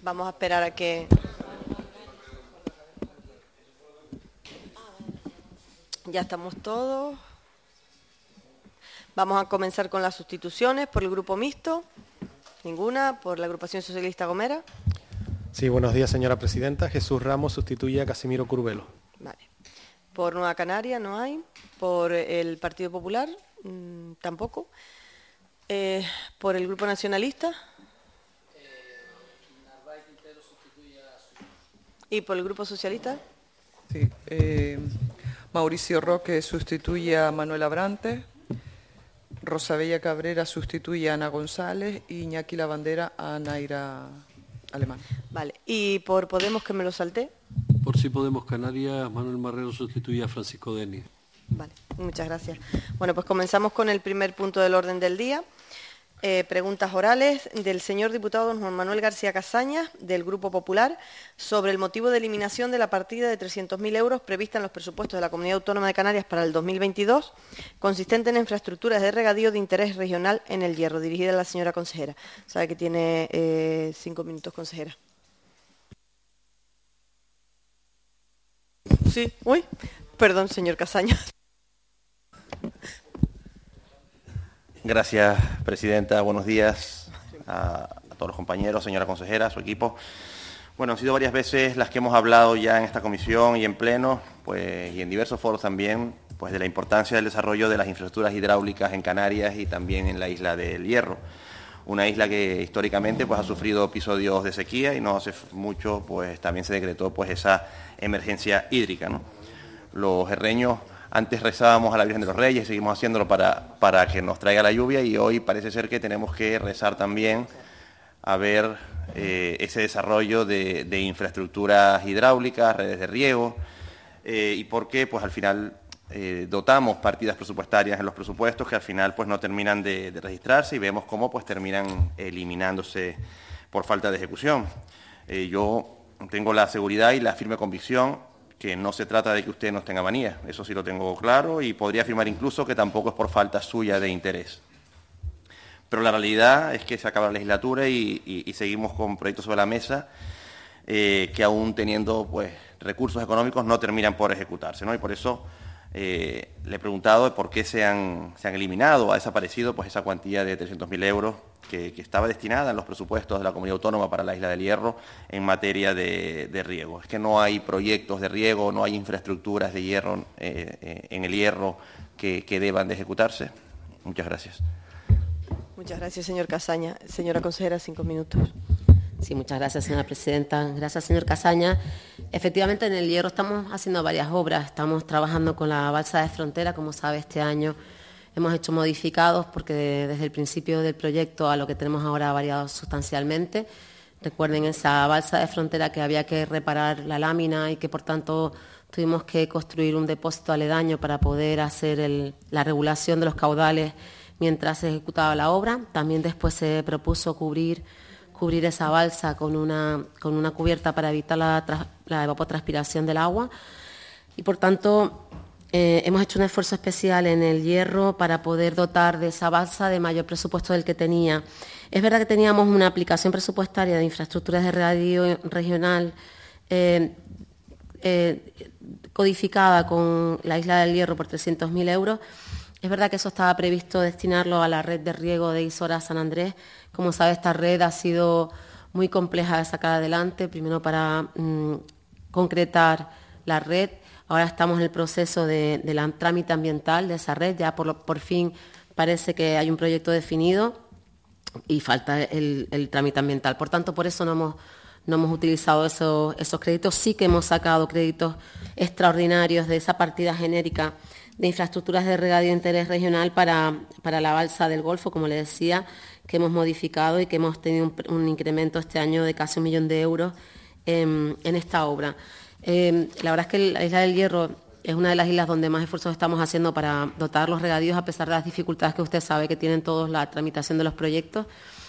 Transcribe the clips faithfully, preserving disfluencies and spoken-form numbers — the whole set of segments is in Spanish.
Vamos a esperar a que... Ya estamos todos. Vamos a comenzar con las sustituciones por el grupo mixto. Ninguna. Por la agrupación socialista Gomera. Sí, buenos días, señora presidenta. Jesús Ramos sustituye a Casimiro Curvelo. Vale. Por Nueva Canaria no hay. Por el Partido Popular mmm, tampoco. Eh, por el grupo nacionalista. ¿Y por el grupo socialista? Sí. Eh, Mauricio Roque sustituye a Manuel Abrante. Rosabella Cabrera sustituye a Ana González y Iñaki Lavandera a Naira Alemán. Vale. ¿Y por Podemos, que me lo salté? Por Si Podemos Canarias, Manuel Marrero sustituye a Francisco Denis. Vale, muchas gracias. Bueno, pues comenzamos con el primer punto del orden del día. Eh, preguntas orales del señor diputado don Juan Manuel García Casañas, del Grupo Popular, sobre el motivo de eliminación de la partida de trescientos mil euros prevista en los presupuestos de la Comunidad Autónoma de Canarias para el dos mil veintidós, consistente en infraestructuras de regadío de interés regional en El Hierro, dirigida a la señora consejera. Sabe que tiene eh, cinco minutos, consejera. Sí, uy, perdón, señor Casañas. Gracias, presidenta. Buenos días a, a todos los compañeros, señora consejera, a su equipo. Bueno, han sido varias veces las que hemos hablado ya en esta comisión y en pleno, pues, y en diversos foros también, pues, de la importancia del desarrollo de las infraestructuras hidráulicas en Canarias y también en la isla del Hierro. Una isla que históricamente, pues, ha sufrido episodios de sequía y no hace mucho, pues, también se decretó, pues, esa emergencia hídrica, ¿no? Los herreños antes rezábamos a la Virgen de los Reyes, seguimos haciéndolo para, para que nos traiga la lluvia, y hoy parece ser que tenemos que rezar también a ver eh, ese desarrollo de, de infraestructuras hidráulicas, redes de riego, eh, y por qué, pues al final eh, dotamos partidas presupuestarias en los presupuestos que al final pues no terminan de, de registrarse, y vemos cómo pues terminan eliminándose por falta de ejecución. Eh, yo tengo la seguridad y la firme convicción que no se trata de que usted nos tenga manía, eso sí lo tengo claro, y podría afirmar incluso que tampoco es por falta suya de interés. Pero la realidad es que se acaba la legislatura y, y, y seguimos con proyectos sobre la mesa eh, que aún teniendo pues recursos económicos no terminan por ejecutarse, ¿no? Y por eso eh, le he preguntado por qué se han, se han eliminado, ha desaparecido pues esa cuantía de trescientos mil euros que, que estaba destinada en los presupuestos de la Comunidad Autónoma para la Isla del Hierro en materia de, de riego. Es que no hay proyectos de riego, no hay infraestructuras de hierro eh, eh, en el Hierro que, que deban de ejecutarse. Muchas gracias. Muchas gracias, señor Casaña. Señora consejera, cinco minutos. Sí, muchas gracias, señora presidenta. Gracias, señor Casaña. Efectivamente, en El Hierro estamos haciendo varias obras. Estamos trabajando con la balsa de frontera. Como sabe, este año hemos hecho modificados porque de, desde el principio del proyecto a lo que tenemos ahora ha variado sustancialmente. Recuerden esa balsa de frontera que había que reparar la lámina y que, por tanto, tuvimos que construir un depósito aledaño para poder hacer el, la regulación de los caudales mientras se ejecutaba la obra. También después se propuso cubrir cubrir esa balsa con una, con una cubierta para evitar la, la evapotranspiración del agua. Y, por tanto, eh, hemos hecho un esfuerzo especial en El Hierro para poder dotar de esa balsa de mayor presupuesto del que tenía. Es verdad que teníamos una aplicación presupuestaria de infraestructuras de regadío regional eh, eh, codificada con la Isla del Hierro por trescientos mil euros. Es verdad que eso estaba previsto destinarlo a la red de riego de Isora-San Andrés. Como sabe, esta red ha sido muy compleja de sacar adelante, primero para mmm, concretar la red. Ahora estamos en el proceso de, de la trámite ambiental de esa red, ya por, lo, por fin parece que hay un proyecto definido y falta el, el trámite ambiental. Por tanto, por eso no hemos, no hemos utilizado esos, esos créditos. Sí que hemos sacado créditos extraordinarios de esa partida genérica de infraestructuras de regadío de interés regional para, para la balsa del Golfo, como le decía, que hemos modificado y que hemos tenido un, un incremento este año de casi un millón de euros en, en esta obra. Eh, la verdad es que la Isla del Hierro es una de las islas donde más esfuerzos estamos haciendo para dotar los regadíos, a pesar de las dificultades que usted sabe que tienen todos la tramitación de los proyectos.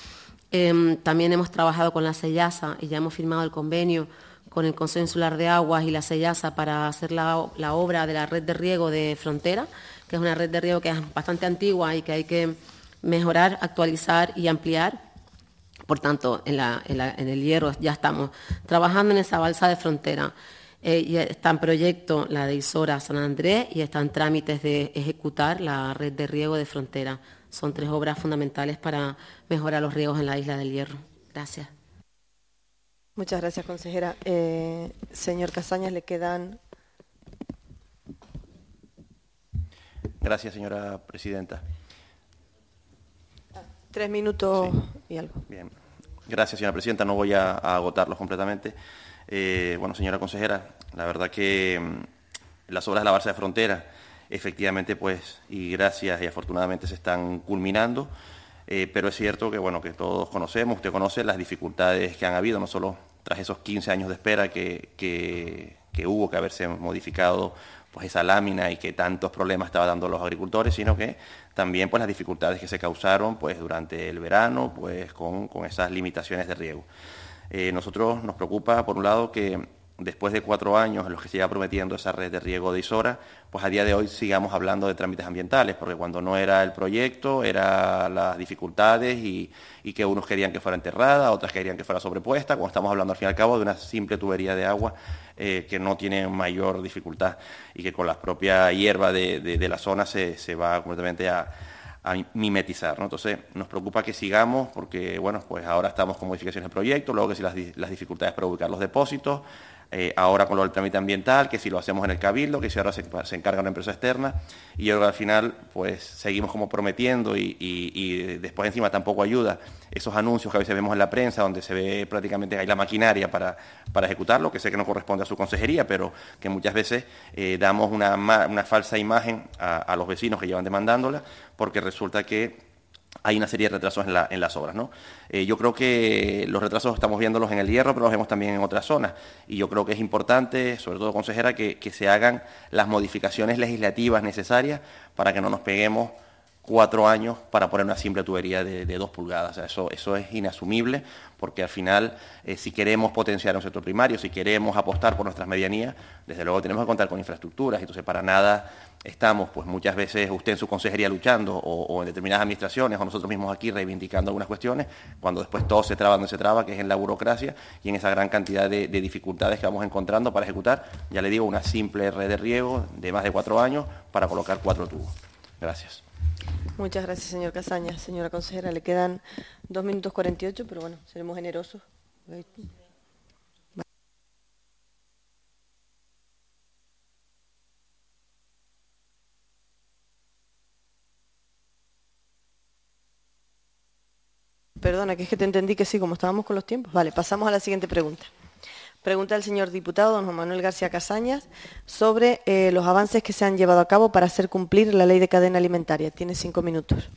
Eh, también hemos trabajado con la SEIASA y ya hemos firmado el convenio con el Consejo Insular de Aguas y la SEIASA para hacer la, la obra de la red de riego de frontera, que es una red de riego que es bastante antigua y que hay que mejorar, actualizar y ampliar Por tanto, en, la, en, la, en el Hierro ya estamos trabajando en esa balsa de frontera. Eh, y está en proyecto la de Isora San Andrés y está en trámites de ejecutar la red de riego de frontera. Son tres obras fundamentales para mejorar los riegos en la isla del Hierro. Gracias. Muchas gracias, consejera. Eh, señor Casañas, le quedan... Gracias, señora presidenta. Tres minutos sí. y algo. Bien. Gracias, señora presidenta. No voy a, a agotarlos completamente. Eh, bueno, señora consejera, la verdad que mmm, las obras de la balsa de frontera, efectivamente, pues, y gracias y afortunadamente se están culminando, eh, pero es cierto que, bueno, que todos conocemos, usted conoce las dificultades que han habido, no solo tras esos quince años de espera que, que, que hubo que haberse modificado pues esa lámina y que tantos problemas estaba dando los agricultores, sino que también pues las dificultades que se causaron pues durante el verano pues con, con esas limitaciones de riego. Eh, nosotros nos preocupa, por un lado, que después de cuatro años en los que se iba prometiendo esa red de riego de Isora, pues a día de hoy sigamos hablando de trámites ambientales, porque cuando no era el proyecto, eran las dificultades y, y que unos querían que fuera enterrada, otras querían que fuera sobrepuesta, cuando estamos hablando al fin y al cabo de una simple tubería de agua eh, que no tiene mayor dificultad y que con la propia hierba de, de, de la zona se, se va completamente a... a mimetizar, ¿no? Entonces, nos preocupa que sigamos porque, bueno, pues ahora estamos con modificaciones del proyecto, luego que si las, las dificultades para ubicar los depósitos, eh, ahora con lo del trámite ambiental, que si lo hacemos en el Cabildo, que si ahora se, se encarga una empresa externa, y ahora al final, pues seguimos como prometiendo y, y, y después encima tampoco ayuda esos anuncios que a veces vemos en la prensa, donde se ve prácticamente hay la maquinaria para, para ejecutarlo, que sé que no corresponde a su consejería, pero que muchas veces eh, damos una, una falsa imagen a, a los vecinos que llevan demandándola, porque resulta que hay una serie de retrasos en, la, en las obras, ¿no? Eh, yo creo que los retrasos estamos viéndolos en el Hierro, pero los vemos también en otras zonas. Y yo creo que es importante, sobre todo, consejera, que, que se hagan las modificaciones legislativas necesarias para que no nos peguemos cuatro años para poner una simple tubería de, de dos pulgadas. O sea, eso, eso es inasumible, porque al final, eh, si queremos potenciar un sector primario, si queremos apostar por nuestras medianías, desde luego tenemos que contar con infraestructuras. Entonces, para nada estamos, pues muchas veces usted en su consejería luchando o, o en determinadas administraciones o nosotros mismos aquí reivindicando algunas cuestiones, cuando después todo se traba donde se traba, que es en la burocracia y en esa gran cantidad de, de dificultades que vamos encontrando para ejecutar, ya le digo, una simple red de riego de más de cuatro años para colocar cuatro tubos. Gracias. Muchas gracias, señor Casañas. Señora consejera, le quedan dos minutos cuarenta y ocho, pero bueno, seremos generosos. Perdona, que es que te entendí que sí, como estábamos con los tiempos. Vale, pasamos a la siguiente pregunta. Pregunta del señor diputado don Juan Manuel García Casañas sobre eh, los avances que se han llevado a cabo para hacer cumplir la ley de cadena alimentaria. Tiene cinco minutos.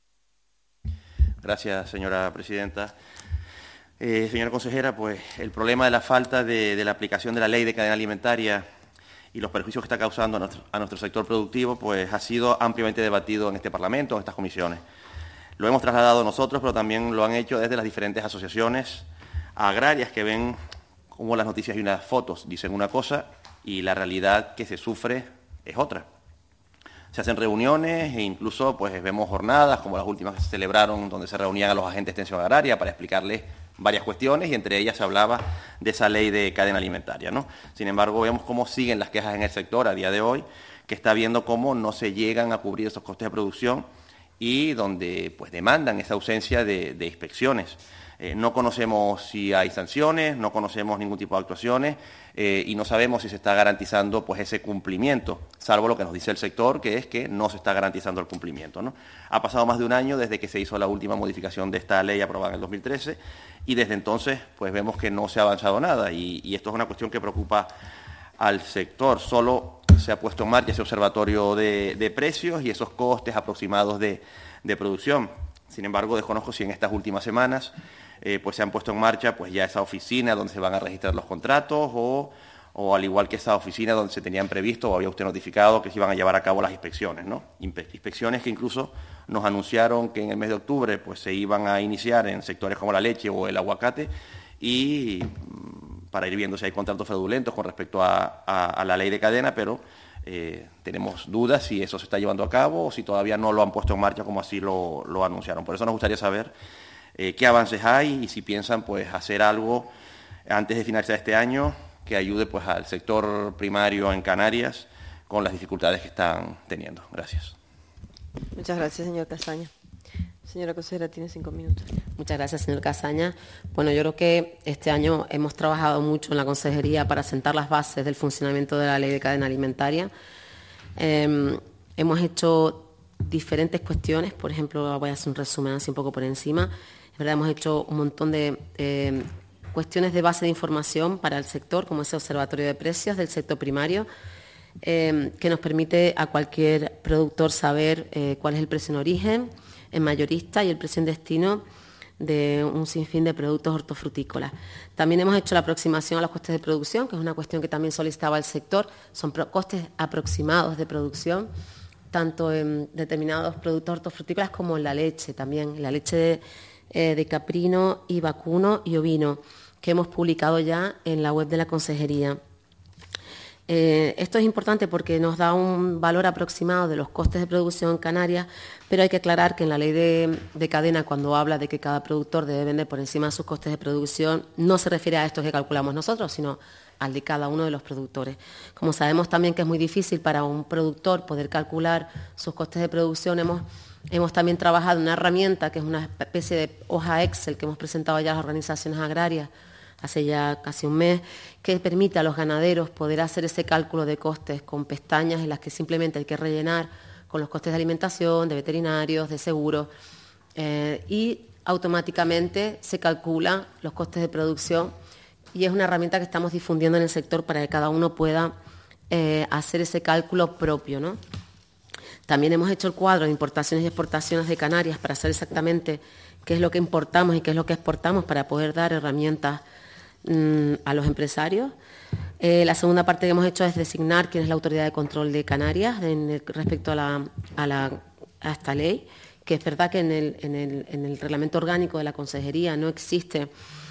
Gracias, señora presidenta. Eh, señora consejera, pues el problema de la falta de, de la aplicación de la ley de cadena alimentaria y los perjuicios que está causando a nuestro, a nuestro sector productivo, pues ha sido ampliamente debatido en este Parlamento, en estas comisiones. Lo hemos trasladado nosotros, pero también lo han hecho desde las diferentes asociaciones agrarias que ven cómo las noticias y unas fotos dicen una cosa y la realidad que se sufre es otra. Se hacen reuniones e incluso pues vemos jornadas como las últimas que se celebraron donde se reunían a los agentes de extensión agraria para explicarles varias cuestiones y entre ellas se hablaba de esa ley de cadena alimentaria, ¿no? Sin embargo, vemos cómo siguen las quejas en el sector a día de hoy, que está viendo cómo no se llegan a cubrir esos costes de producción y donde pues demandan esa ausencia de, de inspecciones. Eh, no conocemos si hay sanciones, no conocemos ningún tipo de actuaciones eh, y no sabemos si se está garantizando pues ese cumplimiento, salvo lo que nos dice el sector, que es que no se está garantizando el cumplimiento, ¿no? Ha pasado más de un año desde que se hizo la última modificación de esta ley aprobada en el dos mil trece y desde entonces pues vemos que no se ha avanzado nada y, y esto es una cuestión que preocupa al sector. Solo se ha puesto en marcha ese observatorio de, de precios y esos costes aproximados de, de producción. Sin embargo, desconozco si en estas últimas semanas eh, pues se han puesto en marcha pues ya esa oficina donde se van a registrar los contratos o, o al igual que esa oficina donde se tenían previsto o había usted notificado que se iban a llevar a cabo las inspecciones, ¿no? Inspecciones que incluso nos anunciaron que en el mes de octubre pues se iban a iniciar en sectores como la leche o el aguacate y para ir viendo si hay contratos fraudulentos con respecto a, a, a la ley de cadena, pero eh, tenemos dudas si eso se está llevando a cabo o si todavía no lo han puesto en marcha como así lo, lo anunciaron. Por eso nos gustaría saber eh, qué avances hay y si piensan pues hacer algo antes de finalizar este año que ayude pues al sector primario en Canarias con las dificultades que están teniendo. Gracias. Muchas gracias, señor Casaña. Señora consejera, tiene cinco minutos. Muchas gracias, señor Casaña. Bueno, yo creo que este año hemos trabajado mucho en la consejería para sentar las bases del funcionamiento de la Ley de Cadena Alimentaria. Eh, hemos hecho diferentes cuestiones, por ejemplo, voy a hacer un resumen así un poco por encima. Es verdad, hemos hecho un montón de eh, cuestiones de base de información para el sector, como ese observatorio de precios del sector primario, eh, que nos permite a cualquier productor saber eh, cuál es el precio en origen, en mayorista y el precio en destino de un sinfín de productos hortofrutícolas. También hemos hecho la aproximación a los costes de producción, que es una cuestión que también solicitaba el sector. Son costes aproximados de producción, tanto en determinados productos hortofrutícolas como en la leche también, la leche de, eh, de caprino y vacuno y ovino, que hemos publicado ya en la web de la consejería. Eh, esto es importante porque nos da un valor aproximado de los costes de producción en Canarias, pero hay que aclarar que en la ley de, de cadena, cuando habla de que cada productor debe vender por encima de sus costes de producción, no se refiere a esto que calculamos nosotros, sino al de cada uno de los productores. Como sabemos también que es muy difícil para un productor poder calcular sus costes de producción, hemos, hemos también trabajado en una herramienta que es una especie de hoja Excel que hemos presentado ya a las organizaciones agrarias hace ya casi un mes, que permite a los ganaderos poder hacer ese cálculo de costes con pestañas en las que simplemente hay que rellenar con los costes de alimentación, de veterinarios, de seguros, eh, y automáticamente se calculan los costes de producción y es una herramienta que estamos difundiendo en el sector para que cada uno pueda eh, hacer ese cálculo propio, ¿no? También hemos hecho el cuadro de importaciones y exportaciones de Canarias para saber exactamente qué es lo que importamos y qué es lo que exportamos para poder dar herramientas a los empresarios. Eh, la segunda parte que hemos hecho es designar quién es la autoridad de control de Canarias en el, respecto a, la, a, la, a esta ley, que es verdad que en el, en el, en el reglamento orgánico de la consejería no existe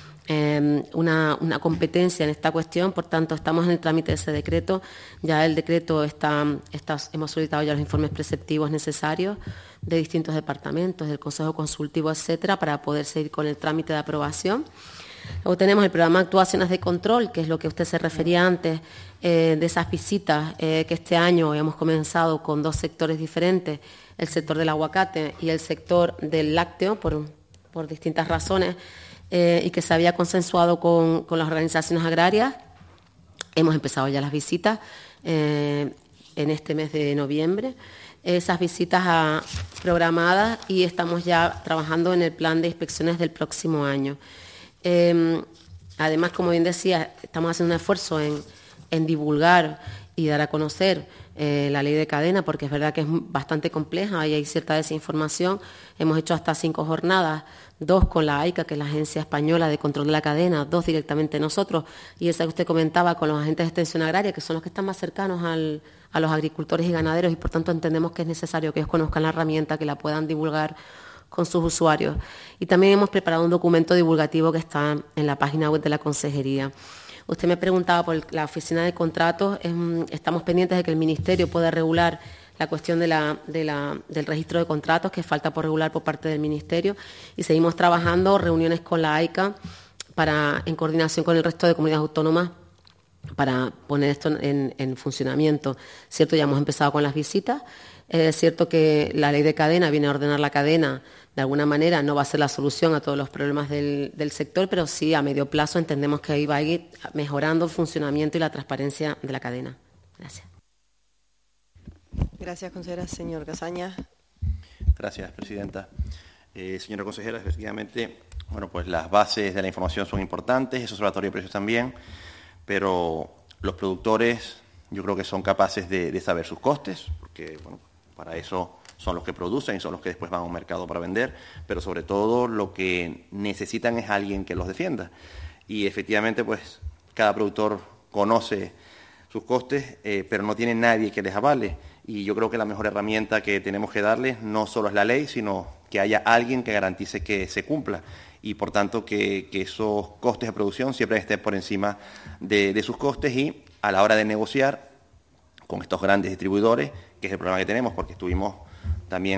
eh, una, una competencia en esta cuestión, por tanto estamos en el trámite de ese decreto. Ya el decreto está, está hemos solicitado ya los informes preceptivos necesarios de distintos departamentos, del Consejo Consultivo, etcétera, para poder seguir con el trámite de aprobación. Luego tenemos el programa de actuaciones de control, que es lo que usted se refería antes, eh, de esas visitas eh, que este año hemos comenzado con dos sectores diferentes, el sector del aguacate y el sector del lácteo, por, por distintas razones, eh, y que se había consensuado con, con las organizaciones agrarias. Hemos empezado ya las visitas eh, en este mes de noviembre, esas visitas a, programadas, y estamos ya trabajando en el plan de inspecciones del próximo año. Eh, además, como bien decía, estamos haciendo un esfuerzo en, en divulgar y dar a conocer eh, la ley de cadena, porque es verdad que es bastante compleja y hay cierta desinformación. Hemos hecho hasta cinco jornadas, dos con la AICA, que es la Agencia Española de Control de la Cadena, dos directamente nosotros, y esa que usted comentaba con los agentes de extensión agraria, que son los que están más cercanos al, a los agricultores y ganaderos, y por tanto entendemos que es necesario que ellos conozcan la herramienta, que la puedan divulgar con sus usuarios. Y también hemos preparado un documento divulgativo que está en la página web de la consejería. Usted me preguntaba por la oficina de contratos. Estamos pendientes de que el Ministerio pueda regular la cuestión de la, de la, del registro de contratos, que falta por regular por parte del Ministerio, y seguimos trabajando reuniones con la AICA para, en coordinación con el resto de comunidades autónomas, para poner esto en, en funcionamiento. Cierto, ya hemos empezado con las visitas. Es cierto que la ley de cadena viene a ordenar la cadena, de alguna manera no va a ser la solución a todos los problemas del, del sector, pero sí a medio plazo entendemos que ahí va a ir mejorando el funcionamiento y la transparencia de la cadena. Gracias. Gracias, consejera. Señor Casaña. Gracias, presidenta. Eh, señora consejera, efectivamente, bueno, pues las bases de la información son importantes, ese observatorio de precios también, pero los productores yo creo que son capaces de, de saber sus costes, porque bueno, para eso son los que producen y son los que después van a un mercado para vender, pero sobre todo lo que necesitan es alguien que los defienda. Y efectivamente, pues cada productor conoce sus costes, eh, pero no tiene nadie que les avale. Y yo creo que la mejor herramienta que tenemos que darles no solo es la ley, sino que haya alguien que garantice que se cumpla. Y por tanto que, que esos costes de producción siempre estén por encima de, de sus costes, y a la hora de negociar con estos grandes distribuidores, que es el problema que tenemos, porque estuvimos también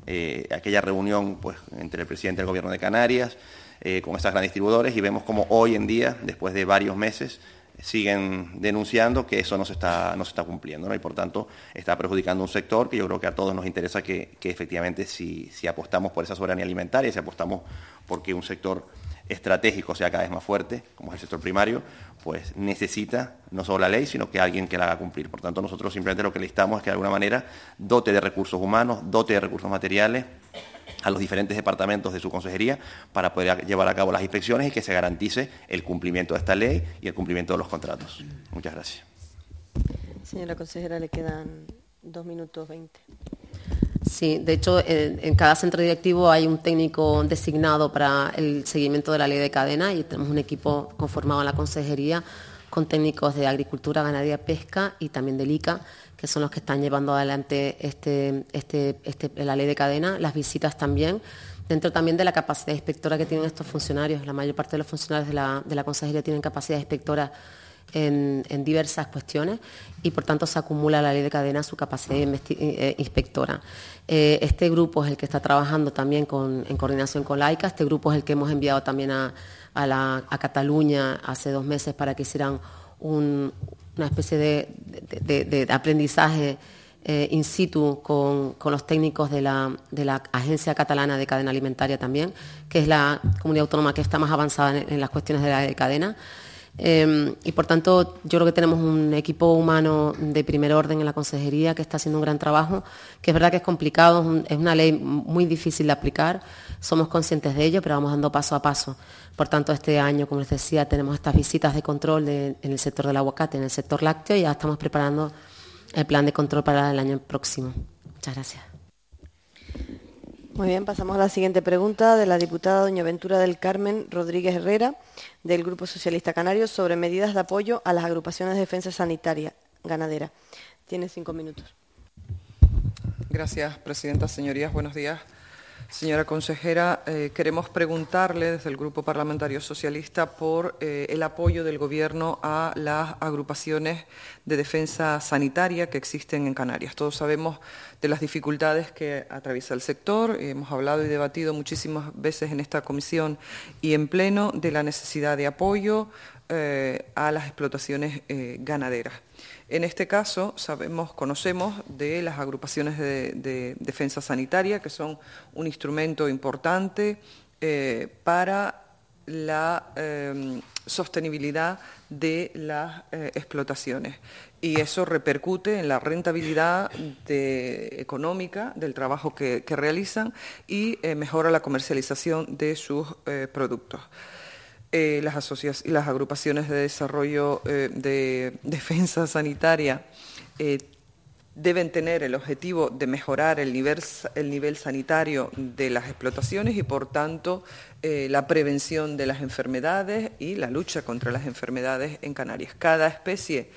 eh, aquella reunión pues, entre el presidente del Gobierno de Canarias, eh, con esas grandes distribuidores, y vemos como hoy en día, después de varios meses, siguen denunciando que eso no se está, no se está cumpliendo, ¿no? Y por tanto está perjudicando un sector que yo creo que a todos nos interesa que, que efectivamente si, si apostamos por esa soberanía alimentaria, si apostamos porque un sector estratégico sea cada vez más fuerte, como es el sector primario, pues necesita no solo la ley, sino que alguien que la haga cumplir. Por tanto, nosotros simplemente lo que necesitamos es que de alguna manera dote de recursos humanos, dote de recursos materiales a los diferentes departamentos de su consejería para poder llevar a cabo las inspecciones y que se garantice el cumplimiento de esta ley y el cumplimiento de los contratos. Muchas gracias. Señora consejera, le quedan dos minutos veinte. Sí, de hecho, en, en cada centro directivo hay un técnico designado para el seguimiento de la ley de cadena y tenemos un equipo conformado en la consejería con técnicos de agricultura, ganadería, pesca y también del I C A, que son los que están llevando adelante este, este, este, la ley de cadena, las visitas también, dentro también de la capacidad inspectora que tienen estos funcionarios. La mayor parte de los funcionarios de la, de la consejería tienen capacidad inspectora en, en diversas cuestiones y por tanto se acumula la ley de cadena su capacidad eh, inspectora. Eh, este grupo es el que está trabajando también con, en coordinación con la I C A. Este grupo es el que hemos enviado también a, a, la, a Cataluña hace dos meses para que hicieran un, una especie de, de, de, de aprendizaje eh, in situ con, con los técnicos de la, de la Agencia Catalana de Cadena Alimentaria también, que es la comunidad autónoma que está más avanzada en, en las cuestiones de la de cadena. Eh, y por tanto yo creo que tenemos un equipo humano de primer orden en la consejería que está haciendo un gran trabajo, que es verdad que es complicado, es, un, es una ley muy difícil de aplicar, somos conscientes de ello, pero vamos dando paso a paso. Por tanto, este año, como les decía, tenemos estas visitas de control de, en el sector del aguacate, en el sector lácteo, y ya estamos preparando el plan de control para el año próximo. Muchas gracias. Muy bien, pasamos a la siguiente pregunta de la diputada doña Ventura del Carmen Rodríguez Herrera, del Grupo Socialista Canario, sobre medidas de apoyo a las agrupaciones de defensa sanitaria ganadera. Tiene cinco minutos. Gracias, presidenta. Señorías, buenos días. Señora consejera, eh, queremos preguntarle desde el Grupo Parlamentario Socialista por eh, el apoyo del Gobierno a las agrupaciones de defensa sanitaria que existen en Canarias. Todos sabemos de las dificultades que atraviesa el sector, hemos hablado y debatido muchísimas veces en esta comisión y en pleno de la necesidad de apoyo eh, a las explotaciones eh, ganaderas. En este caso, sabemos, conocemos de las agrupaciones de, de defensa sanitaria, que son un instrumento importante eh, para la eh, sostenibilidad de las eh, explotaciones. Y eso repercute en la rentabilidad de, económica del trabajo que, que realizan y eh, mejora la comercialización de sus eh, productos. Eh, las, asociaciones, las agrupaciones de desarrollo eh, de defensa sanitaria eh, deben tener el objetivo de mejorar el nivel, el nivel sanitario de las explotaciones y, por tanto, eh, la prevención de las enfermedades y la lucha contra las enfermedades en Canarias. Cada especie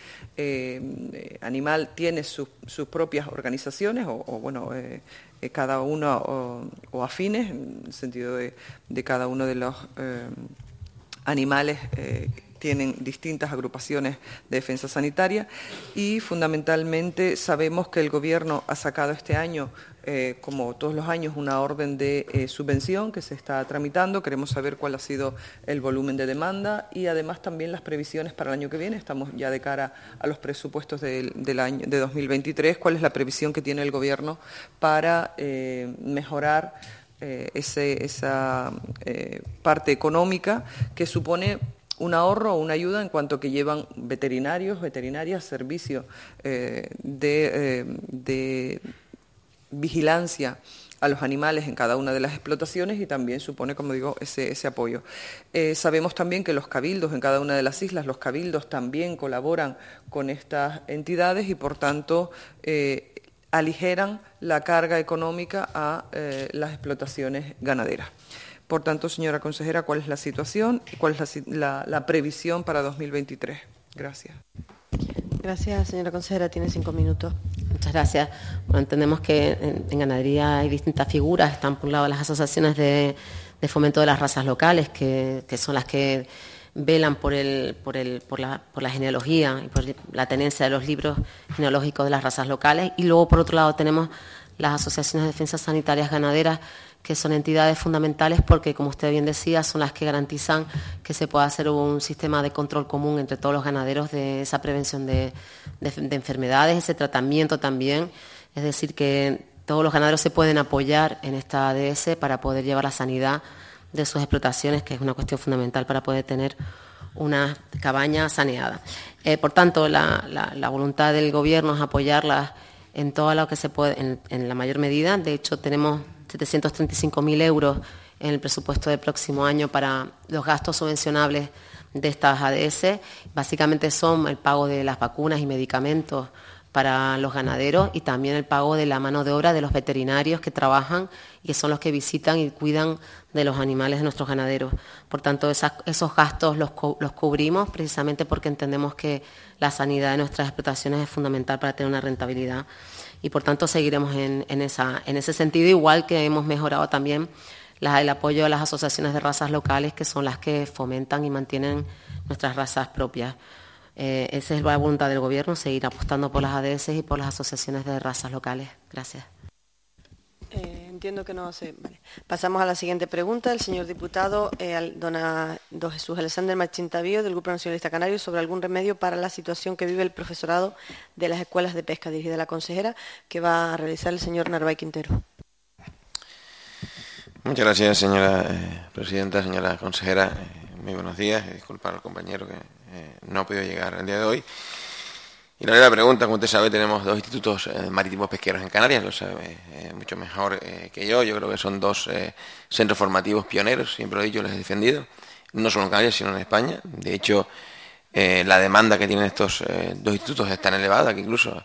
eh, animal tiene su, sus propias organizaciones o, o bueno, eh, eh, cada uno o, o afines, en el sentido de, de cada uno de los eh, animales eh, tienen distintas agrupaciones de defensa sanitaria y fundamentalmente sabemos que el Gobierno ha sacado este año, eh, como todos los años, una orden de eh, subvención que se está tramitando. Queremos saber cuál ha sido el volumen de demanda y además también las previsiones para el año que viene. Estamos ya de cara a los presupuestos del, del año de dos mil veintitrés. ¿Cuál es la previsión que tiene el Gobierno para eh, mejorar Eh, ese, esa eh, parte económica que supone un ahorro o una ayuda en cuanto que llevan veterinarios, veterinarias, servicios eh, de, eh, de vigilancia a los animales en cada una de las explotaciones y también supone, como digo, ese, ese apoyo. Eh, sabemos también que los cabildos en cada una de las islas, los cabildos también colaboran con estas entidades y, por tanto, eh, aligeran la carga económica a eh, las explotaciones ganaderas. Por tanto, señora consejera, ¿cuál es la situación y cuál es la, la, la previsión para dos mil veintitrés? Gracias. Gracias, señora consejera. Tiene cinco minutos. Muchas gracias. Bueno, entendemos que en, en ganadería hay distintas figuras. Están, por un lado, las asociaciones de, de fomento de las razas locales, que, que son las que velan por, el, por, el, por, la, por la genealogía y por la tenencia de los libros genealógicos de las razas locales. Y luego, por otro lado, tenemos las asociaciones de defensas sanitarias ganaderas, que son entidades fundamentales porque, como usted bien decía, son las que garantizan que se pueda hacer un sistema de control común entre todos los ganaderos de esa prevención de, de, de enfermedades, ese tratamiento también. Es decir, que todos los ganaderos se pueden apoyar en esta A D S para poder llevar la sanidad de sus explotaciones, que es una cuestión fundamental para poder tener una cabaña saneada. Eh, por tanto, la, la, la voluntad del Gobierno es apoyarlas en todo lo que se puede, en, en la mayor medida. De hecho, tenemos setecientos treinta y cinco mil euros en el presupuesto del próximo año para los gastos subvencionables de estas A D S. Básicamente son el pago de las vacunas y medicamentos para los ganaderos y también el pago de la mano de obra de los veterinarios que trabajan y que son los que visitan y cuidan de los animales de nuestros ganaderos. Por tanto, esas, esos gastos los, los cubrimos precisamente porque entendemos que la sanidad de nuestras explotaciones es fundamental para tener una rentabilidad y, por tanto, seguiremos en, en, esa, en ese sentido, igual que hemos mejorado también la, el apoyo a las asociaciones de razas locales, que son las que fomentan y mantienen nuestras razas propias. Eh, esa es la voluntad del Gobierno, seguir apostando por las A D S y por las asociaciones de razas locales. Gracias. Eh, entiendo que no sé. Vale. Pasamos a la siguiente pregunta. El señor diputado eh, dona, don Jesús Alexander Machín Tavío, del Grupo Nacionalista Canario, sobre algún remedio para la situación que vive el profesorado de las escuelas de pesca, dirigida a la consejera, que va a realizar el señor Narváez Quintero. Muchas gracias, señora eh, presidenta, señora consejera. Eh, muy buenos días. Disculpar al compañero que eh, no ha podido llegar el día de hoy. Y la primera pregunta, como usted sabe, tenemos dos institutos eh, marítimos pesqueros en Canarias, lo sabe eh, mucho mejor eh, que yo. Yo creo que son dos eh, centros formativos pioneros, siempre lo he dicho, los he defendido, no solo en Canarias, sino en España. De hecho, eh, la demanda que tienen estos eh, dos institutos es tan elevada que incluso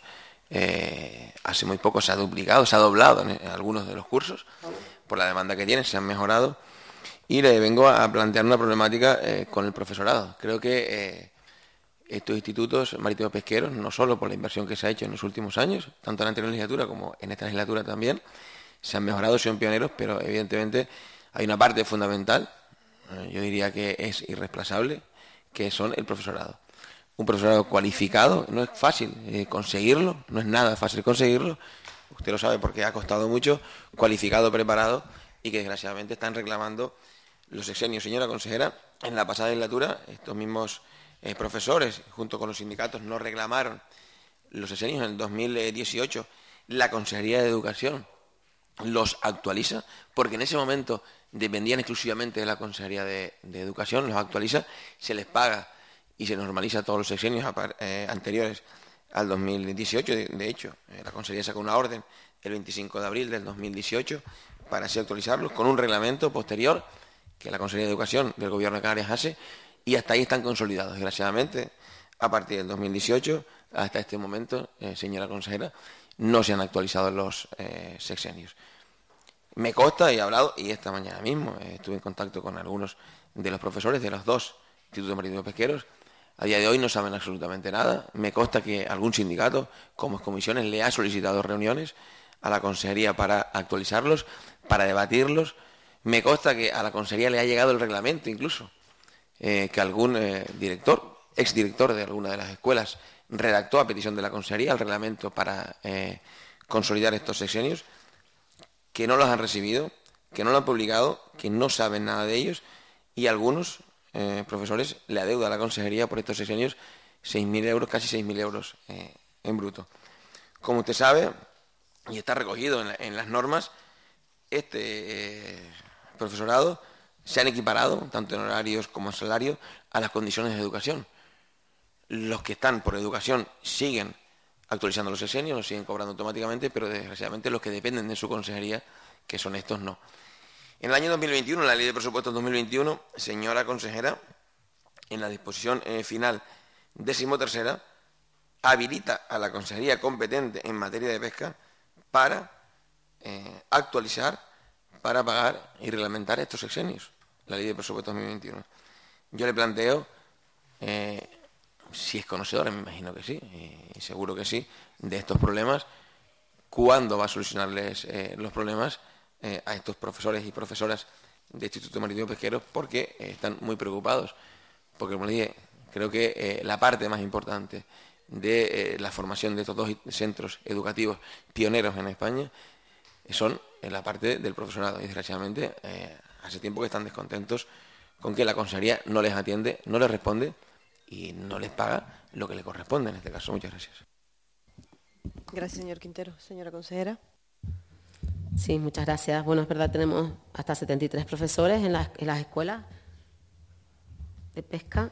eh, hace muy poco se ha duplicado, se ha doblado en, en algunos de los cursos, por la demanda que tienen, se han mejorado. Y le vengo a plantear una problemática eh, con el profesorado. Creo que eh, estos institutos marítimos pesqueros, no solo por la inversión que se ha hecho en los últimos años, tanto en la anterior legislatura como en esta legislatura también, se han mejorado, son pioneros, pero evidentemente hay una parte fundamental, eh, yo diría que es irreemplazable, que son el profesorado. Un profesorado cualificado, no es fácil eh, conseguirlo, no es nada fácil conseguirlo, usted lo sabe porque ha costado mucho, cualificado, preparado, y que desgraciadamente están reclamando los sexenios. Señora consejera, en la pasada legislatura, estos mismos eh, profesores, junto con los sindicatos, no reclamaron los sexenios en el dos mil dieciocho. La Consejería de Educación los actualiza, porque en ese momento dependían exclusivamente de la Consejería de, de Educación, los actualiza, se les paga y se normaliza todos los sexenios eh, anteriores al dos mil dieciocho. De, de hecho, eh, la Consejería sacó una orden el veinticinco de abril del dos mil dieciocho para así actualizarlos con un reglamento posterior que la Consejería de Educación del Gobierno de Canarias hace, y hasta ahí están consolidados. Desgraciadamente, a partir del dos mil dieciocho, hasta este momento, eh, señora consejera, no se han actualizado los eh, sexenios. Me consta, y he hablado, y esta mañana mismo eh, estuve en contacto con algunos de los profesores de los dos institutos marítimos pesqueros. A día de hoy no saben absolutamente nada. Me consta que algún sindicato, como comisiones, le ha solicitado reuniones a la consejería para actualizarlos, para debatirlos. Me consta que a la consejería le ha llegado el reglamento incluso, eh, que algún eh, director, exdirector de alguna de las escuelas, redactó a petición de la consejería el reglamento para eh, consolidar estos sexenios, que no los han recibido, que no lo han publicado, que no saben nada de ellos, y algunos eh, profesores le adeudan a la consejería por estos sexenios seis mil euros, casi seis mil euros eh, en bruto. Como usted sabe, y está recogido en, la, en las normas, este eh, profesorado se han equiparado, tanto en horarios como en salario, a las condiciones de educación. Los que están por educación siguen actualizando los sexenios, los siguen cobrando automáticamente, pero desgraciadamente los que dependen de su consejería, que son estos, no. En el año dos mil veintiuno, en la Ley de Presupuestos dos mil veintiuno, señora consejera, en la disposición eh, final decimotercera, habilita a la consejería competente en materia de pesca para eh, actualizar, para pagar y reglamentar estos sexenios, la Ley de Presupuestos dos mil veintiuno. Yo le planteo, eh, si es conocedora, me imagino que sí, y seguro que sí, de estos problemas, cuándo va a solucionarles eh, los problemas eh, a estos profesores y profesoras de Instituto Marítimo Pesqueros, porque eh, están muy preocupados, porque como le dije, creo que eh, la parte más importante de eh, la formación de estos dos centros educativos pioneros en España son en la parte del profesorado. Y desgraciadamente eh, hace tiempo que están descontentos con que la consejería no les atiende, no les responde y no les paga lo que le corresponde en este caso. Muchas gracias. Gracias, señor Quintero. Señora consejera. Sí, muchas gracias. Bueno, es verdad, tenemos hasta setenta y tres profesores en las, en las escuelas de pesca.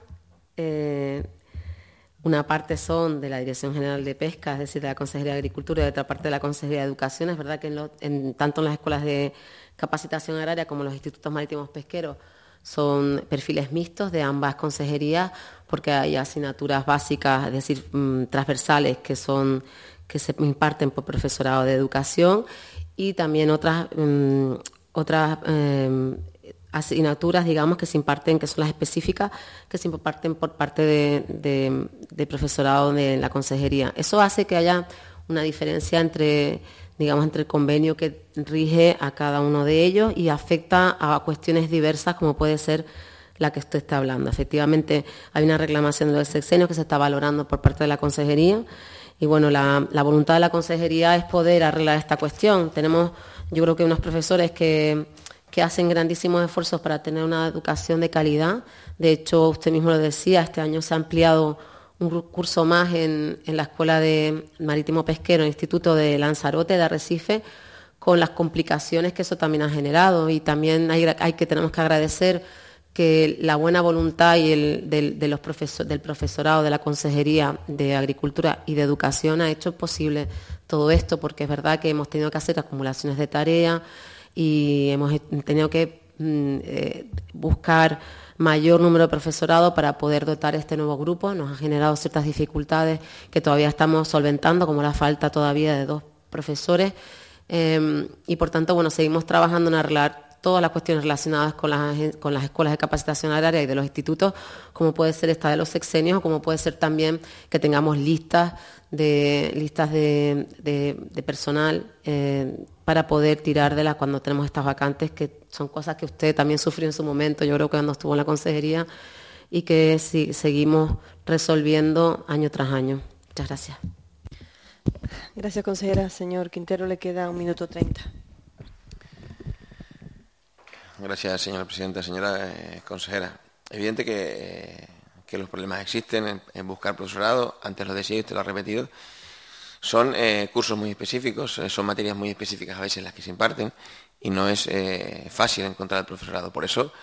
Eh, una parte son de la Dirección General de Pesca, es decir, de la Consejería de Agricultura, y otra parte de la Consejería de Educación. Es verdad que en lo, en, tanto en las escuelas de capacitación agraria como en los institutos marítimos pesqueros son perfiles mixtos de ambas consejerías, porque hay asignaturas básicas, es decir, mmm, transversales, que son que se imparten por profesorado de educación, y también otras mmm, otras eh, asignaturas, digamos, que se imparten, que son las específicas, que se imparten por parte de, de, de profesorado de la consejería. Eso hace que haya una diferencia entre, digamos, entre el convenio que rige a cada uno de ellos y afecta a cuestiones diversas, como puede ser la que usted está hablando. Efectivamente, hay una reclamación del sexenio que se está valorando por parte de la consejería, y bueno, la, la voluntad de la consejería es poder arreglar esta cuestión. Tenemos, yo creo que unos profesores que, que hacen grandísimos esfuerzos para tener una educación de calidad. De hecho, usted mismo lo decía, este año se ha ampliado un curso más en, en la Escuela de Marítimo Pesquero, el Instituto de Lanzarote, de Arrecife, con las complicaciones que eso también ha generado. Y también hay, hay que tenemos que agradecer que la buena voluntad y el, del, de los profesor, del profesorado de la Consejería de Agricultura y de Educación ha hecho posible todo esto, porque es verdad que hemos tenido que hacer acumulaciones de tareas y hemos tenido que eh, buscar mayor número de profesorado para poder dotar este nuevo grupo. Nos ha generado ciertas dificultades que todavía estamos solventando, como la falta todavía de dos profesores, eh, y por tanto, bueno, seguimos trabajando en arreglar todas las cuestiones relacionadas con las, con las escuelas de capacitación agraria y de los institutos, como puede ser esta de los sexenios, o como puede ser también que tengamos listas de listas de, de, de personal eh, para poder tirar de las cuando tenemos estas vacantes, que son cosas que usted también sufrió en su momento, yo creo que cuando estuvo en la consejería, y que sí, seguimos resolviendo año tras año. Muchas gracias. Gracias, consejera. Señor Quintero, le queda un minuto treinta. Gracias, señora presidenta. Señora eh, consejera, evidente que, eh, que los problemas existen en, en buscar profesorado. Antes lo decía y usted lo ha repetido. Son eh, cursos muy específicos, eh, son materias muy específicas a veces las que se imparten y no es eh, fácil encontrar el profesorado. Por eso,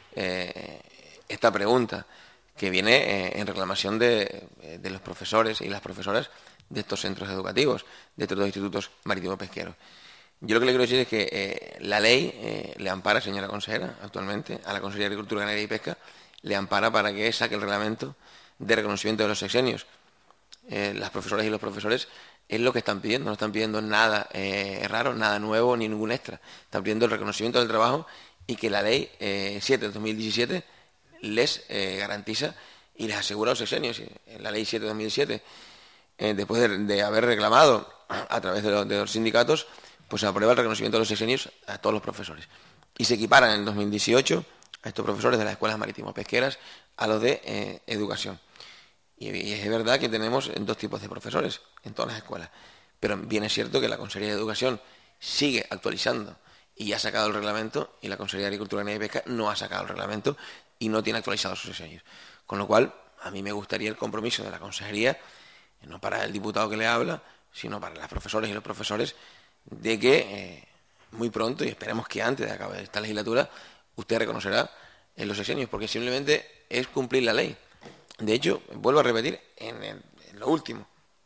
eh, esta pregunta que viene eh, en reclamación de, de los profesores y las profesoras de estos centros educativos, de estos dos institutos marítimos pesqueros. Yo lo que le quiero decir es que eh, la ley eh, le ampara, señora consejera, actualmente, a la Consejería de Agricultura, Ganadería y Pesca, le ampara para que saque el reglamento de reconocimiento de los sexenios. Eh, las profesoras y los profesores es lo que están pidiendo, no están pidiendo nada eh, raro, nada nuevo, ni ningún extra. Están pidiendo el reconocimiento del trabajo y que la ley eh, siete de dos mil diecisiete les eh, garantiza y les asegura los sexenios. La ley siete de dos mil siete, eh, después de, de haber reclamado a través de los, de los sindicatos, pues se aprueba el reconocimiento de los sexenios a todos los profesores. Y se equiparan en el dos mil dieciocho a estos profesores de las escuelas marítimas pesqueras a los de eh, educación. Y, y es verdad que tenemos dos tipos de profesores en todas las escuelas. Pero bien es cierto que la Consejería de Educación sigue actualizando y ha sacado el reglamento, y la Consejería de Agricultura, Ganadería y Pesca no ha sacado el reglamento y no tiene actualizados sus sexenios. Con lo cual, a mí me gustaría el compromiso de la Consejería, no para el diputado que le habla, sino para las profesoras y los profesores, de que eh, muy pronto, y esperemos que antes de acabar esta legislatura, usted reconocerá en los sexenios, porque simplemente es cumplir la ley. De hecho, vuelvo a repetir, en, el, en lo último,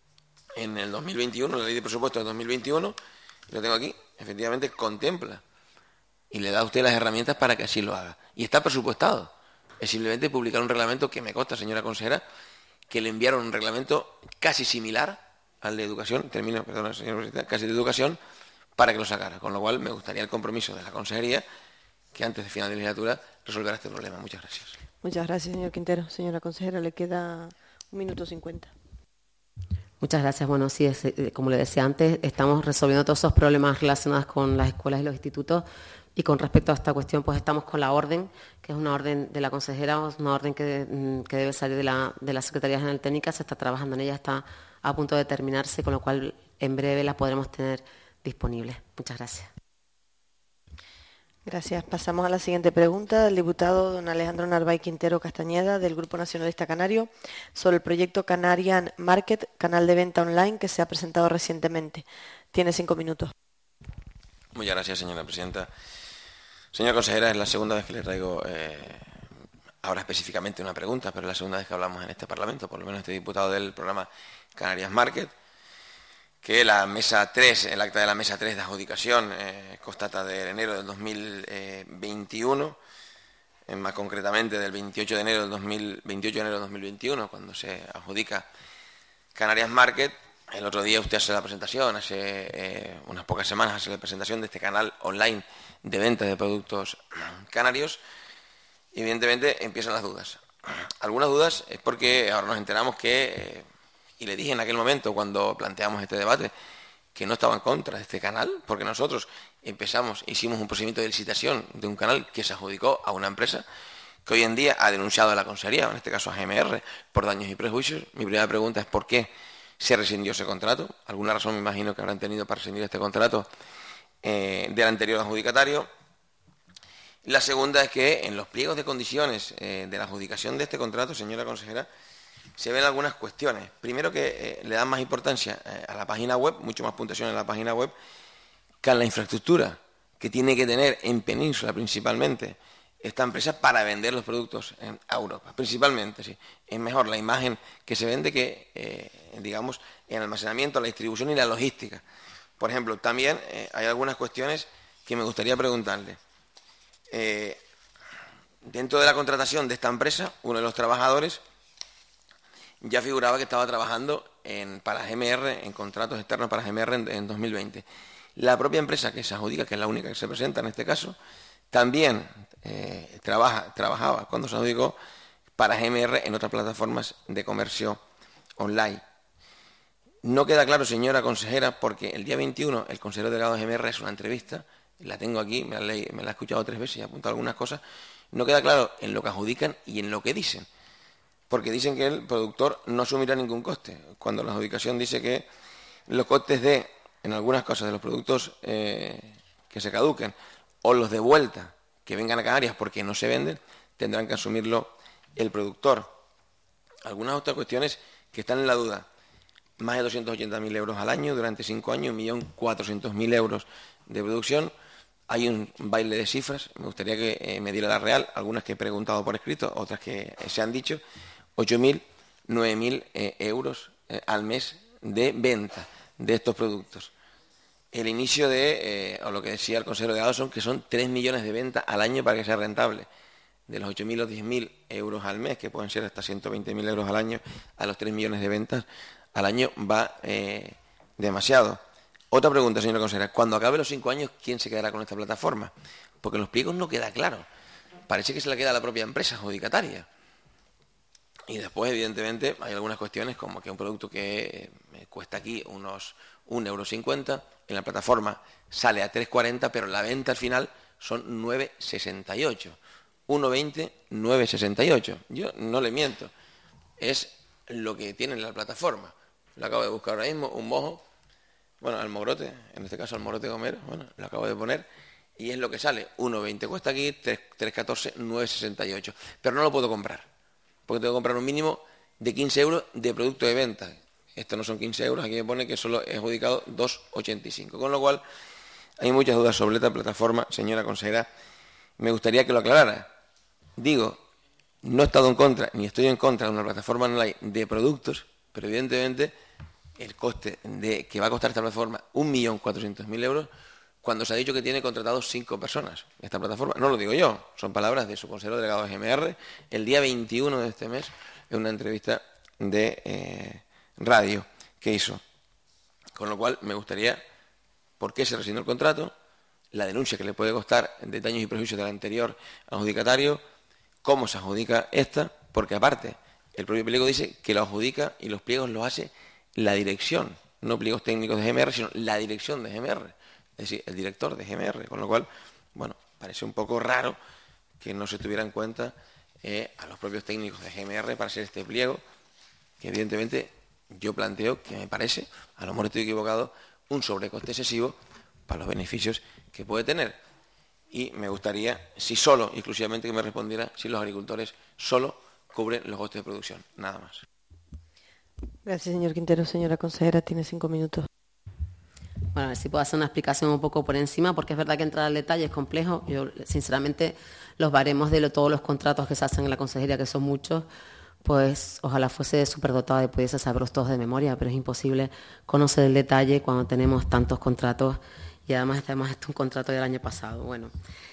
en el dos mil veintiuno, la ley de presupuesto de dos mil veintiuno, lo tengo aquí, efectivamente contempla y le da a usted las herramientas para que así lo haga. Y está presupuestado. Es simplemente publicar un reglamento que me consta, señora consejera, que le enviaron un reglamento casi similar al de educación, termino, perdón, señora presidenta, casi de educación, para que lo sacara. Con lo cual, me gustaría el compromiso de la consejería que antes de final de legislatura resolverá este problema. Muchas gracias. Muchas gracias, señor Quintero. Señora consejera, le queda un minuto cincuenta. Muchas gracias. Bueno, sí, es, como le decía antes, estamos resolviendo todos esos problemas relacionados con las escuelas y los institutos. Y con respecto a esta cuestión, pues estamos con la orden, que es una orden de la consejera, una orden que, que debe salir de la, de la Secretaría General Técnica. Se está trabajando en ella, está a punto de terminarse, con lo cual en breve la podremos tener disponibles. Muchas gracias. Gracias. Pasamos a la siguiente pregunta del diputado don Alejandro Narváez Quintero Castañeda, del Grupo Nacionalista Canario, sobre el proyecto Canarian Market, canal de venta online que se ha presentado recientemente. Tiene cinco minutos. Muchas gracias, señora presidenta. Señora consejera, es la segunda vez que le traigo, eh, ahora específicamente una pregunta, pero es la segunda vez que hablamos en este Parlamento, por lo menos este diputado del programa Canarias Market, que la mesa tres, el acta de la mesa tres de adjudicación eh, constata de enero del dos mil veintiuno, eh, más concretamente del veintiocho de enero del dos mil veintiocho de enero del dos mil veintiuno, cuando se adjudica Canarias Market. El otro día usted hace la presentación, hace eh, unas pocas semanas hace la presentación de este canal online de venta de productos canarios, y evidentemente empiezan las dudas. Algunas dudas es porque ahora nos enteramos que... Eh, Y le dije en aquel momento, cuando planteamos este debate, que no estaba en contra de este canal, porque nosotros empezamos, hicimos un procedimiento de licitación de un canal que se adjudicó a una empresa que hoy en día ha denunciado a la Consejería, en este caso a G M R, por daños y prejuicios. Mi primera pregunta es por qué se rescindió ese contrato. Alguna razón me imagino que habrán tenido para rescindir este contrato eh, del anterior adjudicatario. La segunda es que en los pliegos de condiciones eh, de la adjudicación de este contrato, señora consejera, se ven algunas cuestiones. Primero, que eh, le dan más importancia eh, a la página web, mucho más puntuación en la página web, que a la infraestructura que tiene que tener en Península principalmente esta empresa para vender los productos en Europa. Principalmente, sí. Es mejor la imagen que se vende que, eh, digamos, el almacenamiento, la distribución y la logística. Por ejemplo, también eh, hay algunas cuestiones que me gustaría preguntarle. Eh, dentro de la contratación de esta empresa, uno de los trabajadores ya figuraba que estaba trabajando en, para G M R, en contratos externos para G M R en, en dos mil veinte. La propia empresa que se adjudica, que es la única que se presenta en este caso, también eh, trabaja, trabajaba cuando se adjudicó para G M R en otras plataformas de comercio online. No queda claro, señora consejera, porque el día veintiuno el consejero delegado de G M R es una entrevista, la tengo aquí, me la, leí, me la he escuchado tres veces y he apuntado algunas cosas, no queda claro en lo que adjudican y en lo que dicen. Porque dicen que el productor no asumirá ningún coste, cuando la adjudicación dice que los costes de, en algunas cosas, de los productos eh, que se caduquen o los de vuelta que vengan a Canarias porque no se venden, tendrán que asumirlo el productor. Algunas otras cuestiones que están en la duda. Más de doscientos ochenta mil euros al año durante cinco años, un millón cuatrocientos mil euros de producción. Hay un baile de cifras, me gustaría que eh, me diera la real, algunas que he preguntado por escrito, otras que eh, se han dicho. ocho mil, nueve mil eh, euros eh, al mes de venta de estos productos. El inicio de, eh, o lo que decía el consejero delegado, son que son tres millones de ventas al año para que sea rentable. De los ocho mil o diez mil euros al mes, que pueden ser hasta ciento veinte mil euros al año, a los tres millones de ventas al año va eh, demasiado. Otra pregunta, señora consejera. Cuando acabe los cinco años, ¿quién se quedará con esta plataforma? Porque en los pliegos no queda claro. Parece que se la queda a la propia empresa adjudicataria. Y después, evidentemente, hay algunas cuestiones como que un producto que eh, cuesta aquí unos un euro cincuenta, en la plataforma sale a tres cuarenta, pero la venta al final son nueve sesenta y ocho. uno veinte, nueve sesenta y ocho. Yo no le miento. Es lo que tiene en la plataforma. Lo acabo de buscar ahora mismo, un mojo, bueno, al mogrote, en este caso al mogrote gomero, bueno, lo acabo de poner, y es lo que sale. uno veinte cuesta aquí, tres catorce, nueve sesenta y ocho. Pero no lo puedo comprar, porque tengo que comprar un mínimo de quince euros de producto de venta. Estos no son quince euros, aquí me pone que solo he adjudicado dos ochenta y cinco. Con lo cual, hay muchas dudas sobre esta plataforma, señora consejera. Me gustaría que lo aclarara. Digo, no he estado en contra, ni estoy en contra de una plataforma online de productos, pero evidentemente el coste de que va a costar esta plataforma un millón cuatrocientos mil euros, cuando se ha dicho que tiene contratados cinco personas. Esta plataforma, no lo digo yo, son palabras de su consejero delegado de G M R, el día veintiuno de este mes, en una entrevista de eh, radio que hizo. Con lo cual, me gustaría, ¿por qué se rescindió el contrato? La denuncia que le puede costar de daños y prejuicios del anterior adjudicatario, cómo se adjudica esta, porque aparte, el propio pliego dice que lo adjudica y los pliegos los hace la dirección, no pliegos técnicos de G M R, sino la dirección de G M R, es decir, el director de G M R, con lo cual, bueno, parece un poco raro que no se tuviera en cuenta eh, a los propios técnicos de G M R para hacer este pliego, que evidentemente yo planteo que me parece, a lo mejor estoy equivocado, un sobrecoste excesivo para los beneficios que puede tener. Y me gustaría, si solo, exclusivamente que me respondiera, si los agricultores solo cubren los costes de producción, nada más. Gracias, señor Quintero. Señora consejera, tiene cinco minutos. Bueno, a ver si puedo hacer una explicación un poco por encima, porque es verdad que entrar al detalle es complejo. Yo, sinceramente, los baremos de lo, todos los contratos que se hacen en la consejería, que son muchos, pues ojalá fuese superdotada y pudiese saberlos todos de memoria, pero es imposible conocer el detalle cuando tenemos tantos contratos y además, además este es un contrato del año pasado. Bueno,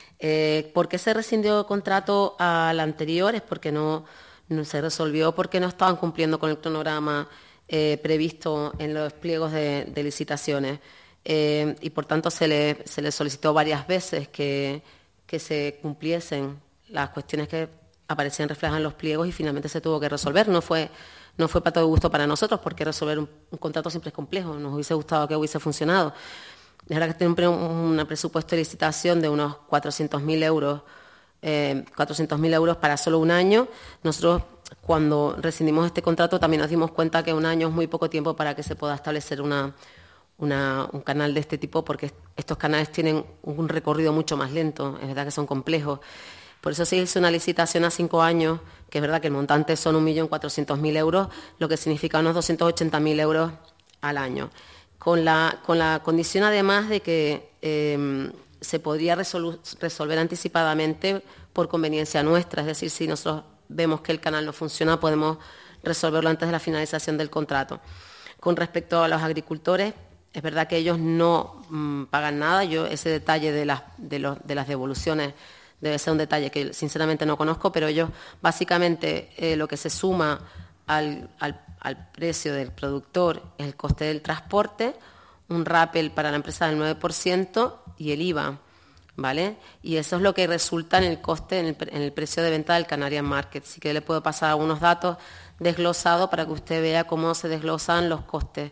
eh, ¿por qué se rescindió el contrato al anterior? Es porque no, no se resolvió, porque no estaban cumpliendo con el cronograma eh, previsto en los pliegos de, de licitaciones eh, y por tanto se le, se le solicitó varias veces que, que se cumpliesen las cuestiones que aparecían reflejadas en los pliegos y finalmente se tuvo que resolver. No fue, no fue para todo gusto para nosotros, porque resolver un, un contrato siempre es complejo. Nos hubiese gustado que hubiese funcionado. Es verdad que tiene un, un presupuesto de licitación de unos cuatrocientos mil euros, eh, cuatrocientos mil euros para solo un año. Nosotros, cuando rescindimos este contrato, también nos dimos cuenta que un año es muy poco tiempo para que se pueda establecer una, una, un canal de este tipo, porque estos canales tienen un recorrido mucho más lento. Es verdad que son complejos. Por eso se hizo una licitación a cinco años, que es verdad que el montante son un millón cuatrocientos mil euros, lo que significa unos doscientos ochenta mil euros al año. Con la, con la condición además de que eh, se podría resol- resolver anticipadamente por conveniencia nuestra, es decir, si nosotros vemos que el canal no funciona, podemos resolverlo antes de la finalización del contrato. Con respecto a los agricultores, es verdad que ellos no mmm, pagan nada. Yo ese detalle de las, de los, de las devoluciones debe ser un detalle que sinceramente no conozco, pero ellos básicamente eh, lo que se suma al, al, al precio del productor es el coste del transporte, un rappel para la empresa del nueve por ciento y el I V A, ¿vale? Y eso es lo que resulta en el coste, en el, en el precio de venta del Canarian Market. Así que le puedo pasar algunos datos desglosados para que usted vea cómo se desglosan los costes.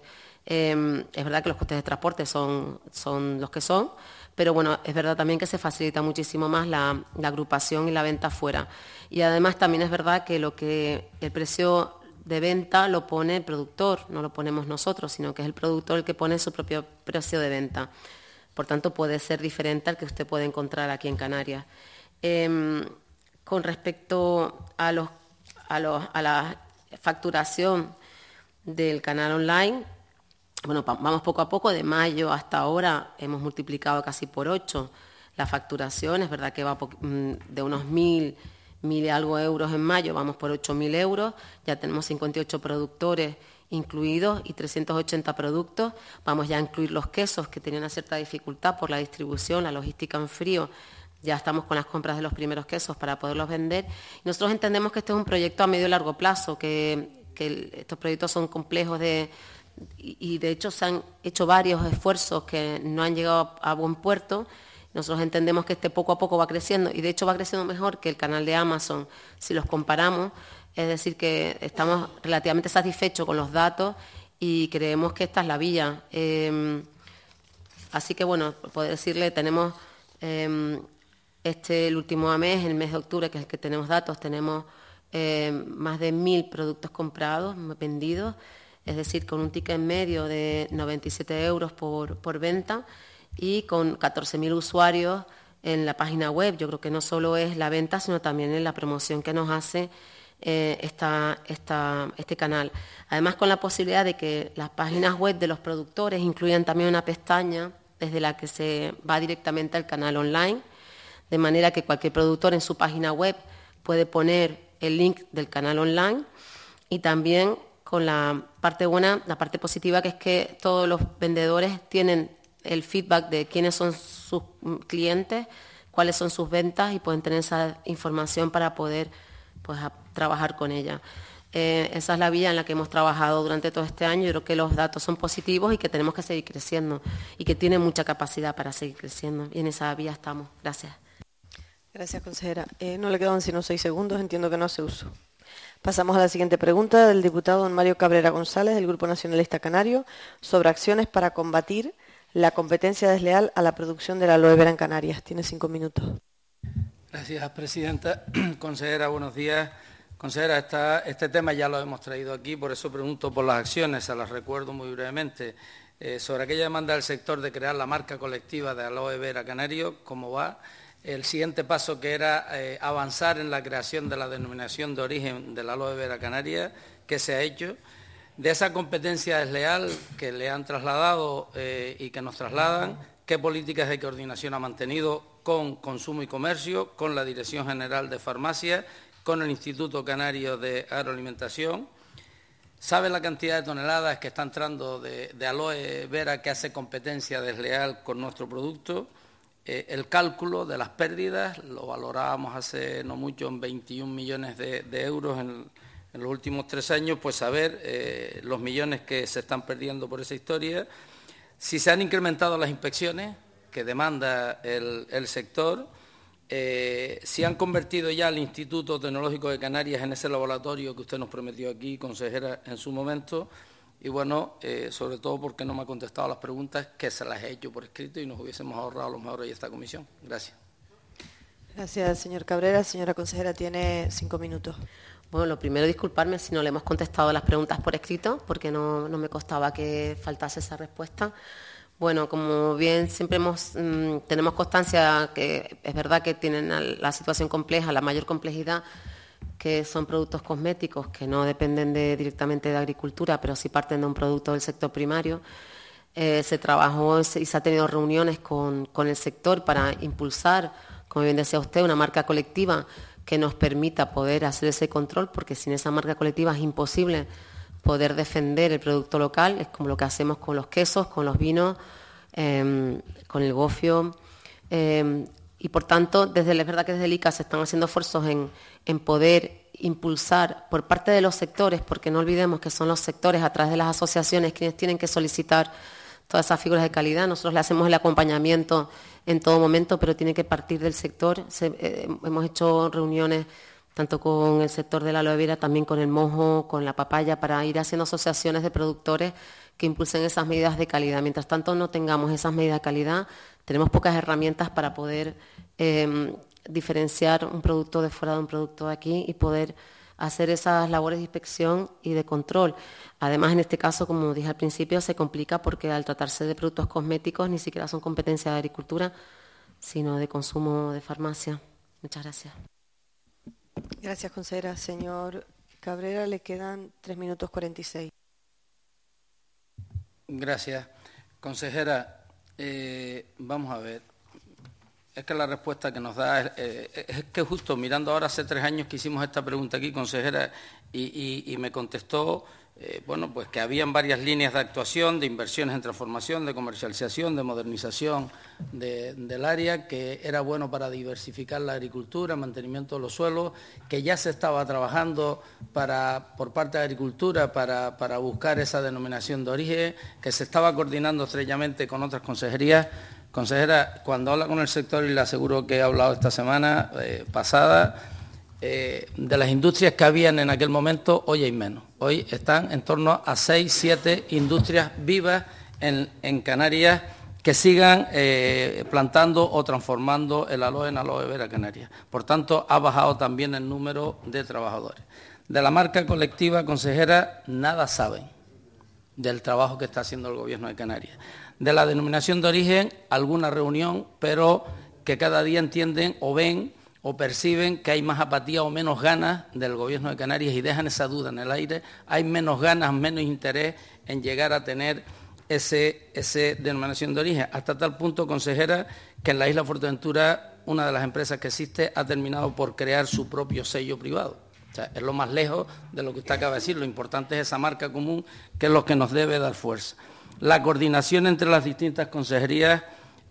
Eh, es verdad que los costes de transporte son, son los que son, pero bueno, es verdad también que se facilita muchísimo más la, la agrupación y la venta fuera. Y además también es verdad que lo que el precio de venta lo pone el productor, no lo ponemos nosotros, sino que es el productor el que pone su propio precio de venta. Por tanto, puede ser diferente al que usted puede encontrar aquí en Canarias. Eh, con respecto a, los, a, los, a la facturación del canal online, bueno, vamos poco a poco, de mayo hasta ahora hemos multiplicado casi por ocho la facturación. Es verdad que va de unos mil, mil y algo euros en mayo, vamos por ocho mil euros, ya tenemos cincuenta y ocho productores incluidos y trescientos ochenta productos. Vamos ya a incluir los quesos, que tenían una cierta dificultad por la distribución, la logística en frío. Ya estamos con las compras de los primeros quesos para poderlos vender. Y nosotros entendemos que este es un proyecto a medio y largo plazo, que, que el, estos proyectos son complejos de... y de hecho se han hecho varios esfuerzos que no han llegado a buen puerto. Nosotros entendemos que este poco a poco va creciendo y de hecho va creciendo mejor que el canal de Amazon si los comparamos, es decir que estamos relativamente satisfechos con los datos y creemos que esta es la vía. Eh, así que bueno, puedo decirle, tenemos eh, este el último mes, el mes de octubre, que es el que tenemos datos, tenemos eh, más de mil productos comprados, vendidos, es decir, con un ticket medio de noventa y siete euros por, por venta y con catorce mil usuarios en la página web. Yo creo que no solo es la venta, sino también en la promoción que nos hace eh, esta, esta, este canal. Además, con la posibilidad de que las páginas web de los productores incluyan también una pestaña desde la que se va directamente al canal online, de manera que cualquier productor en su página web puede poner el link del canal online y también con la parte buena, la parte positiva, que es que todos los vendedores tienen el feedback de quiénes son sus clientes, cuáles son sus ventas y pueden tener esa información para poder pues, a, trabajar con ella. Eh, esa es la vía en la que hemos trabajado durante todo este año. Yo creo que los datos son positivos y que tenemos que seguir creciendo y que tiene mucha capacidad para seguir creciendo. Y en esa vía estamos. Gracias. Gracias, consejera. Eh, no le quedan sino seis segundos, entiendo que no hace uso. Pasamos a la siguiente pregunta del diputado don Mario Cabrera González, del Grupo Nacionalista Canario, sobre acciones para combatir la competencia desleal a la producción de la aloe vera en Canarias. Tiene cinco minutos. Gracias, presidenta. Consejera, buenos días. Consejera, esta, este tema ya lo hemos traído aquí, por eso pregunto por las acciones, se las recuerdo muy brevemente. Eh, sobre aquella demanda del sector de crear la marca colectiva de aloe vera canario, ¿cómo va? El siguiente paso, que era eh, avanzar en la creación de la denominación de origen de la aloe vera canaria, ¿qué se ha hecho? De esa competencia desleal que le han trasladado eh, y que nos trasladan, ¿qué políticas de coordinación ha mantenido con Consumo y Comercio, con la Dirección General de Farmacia, con el Instituto Canario de Agroalimentación? ¿Sabe la cantidad de toneladas que está entrando de, de aloe vera que hace competencia desleal con nuestro producto? Eh, el cálculo de las pérdidas lo valorábamos hace no mucho en veintiún millones de, de euros en, en los últimos tres años, pues saber eh, los millones que se están perdiendo por esa historia. Si se han incrementado las inspecciones que demanda el, el sector, Eh, si han convertido ya el Instituto Tecnológico de Canarias en ese laboratorio que usted nos prometió aquí, consejera, en su momento, y bueno, eh, sobre todo porque no me ha contestado las preguntas que se las he hecho por escrito y nos hubiésemos ahorrado a lo mejor hoy esta comisión. Gracias. Gracias, señor Cabrera. Señora consejera, tiene cinco minutos. Bueno, lo primero, disculparme si no le hemos contestado las preguntas por escrito, porque no, no me costaba que faltase esa respuesta. Bueno, como bien siempre hemos, mmm, tenemos constancia que es verdad que tienen la situación compleja, la mayor complejidad, que son productos cosméticos que no dependen de, directamente de agricultura, pero sí parten de un producto del sector primario. Eh, se trabajó y se ha tenido reuniones con, con el sector para impulsar, como bien decía usted, una marca colectiva que nos permita poder hacer ese control, porque sin esa marca colectiva es imposible poder defender el producto local. Es como lo que hacemos con los quesos, con los vinos, eh, con el gofio. Eh, y, por tanto, desde, es verdad que desde el I C A se están haciendo esfuerzos en, en poder impulsar por parte de los sectores, porque no olvidemos que son los sectores, a través de las asociaciones, quienes tienen que solicitar todas esas figuras de calidad. Nosotros le hacemos el acompañamiento en todo momento, pero tiene que partir del sector. Se, eh, hemos hecho reuniones tanto con el sector de la aloe vera, también con el mojo, con la papaya, para ir haciendo asociaciones de productores que impulsen esas medidas de calidad. Mientras tanto no tengamos esas medidas de calidad, tenemos pocas herramientas para poder eh, diferenciar un producto de fuera de un producto de aquí y poder hacer esas labores de inspección y de control. Además, en este caso, como dije al principio, se complica porque al tratarse de productos cosméticos ni siquiera son competencia de agricultura, sino de consumo de farmacia. Muchas gracias. Gracias, consejera. Señor Cabrera, le quedan tres minutos cuarenta y seis. Gracias. Consejera, eh, vamos a ver. Es que la respuesta que nos da es, eh, es que justo mirando ahora, hace tres años que hicimos esta pregunta aquí, consejera, y, y, y me contestó, eh, bueno, pues que habían varias líneas de actuación, de inversiones en transformación, de comercialización, de modernización de, del área, que era bueno para diversificar la agricultura, mantenimiento de los suelos, que ya se estaba trabajando para, por parte de Agricultura para, para buscar esa denominación de origen, que se estaba coordinando estrechamente con otras consejerías. Consejera, cuando habla con el sector, y le aseguro que he hablado esta semana eh, pasada, eh, de las industrias que habían en aquel momento, hoy hay menos. Hoy están en torno a seis, siete industrias vivas en, en Canarias que sigan eh, plantando o transformando el aloe en aloe vera canaria. Por tanto, ha bajado también el número de trabajadores. De la marca colectiva, consejera, nada saben del trabajo que está haciendo el Gobierno de Canarias. De la denominación de origen, alguna reunión, pero que cada día entienden o ven o perciben que hay más apatía o menos ganas del Gobierno de Canarias y dejan esa duda en el aire. Hay menos ganas, menos interés en llegar a tener ese, ese denominación de origen. Hasta tal punto, consejera, que en la isla Fuerteventura una de las empresas que existe ha terminado por crear su propio sello privado. O sea, es lo más lejos de lo que usted acaba de decir. Lo importante es esa marca común, que es lo que nos debe dar fuerza. La coordinación entre las distintas consejerías,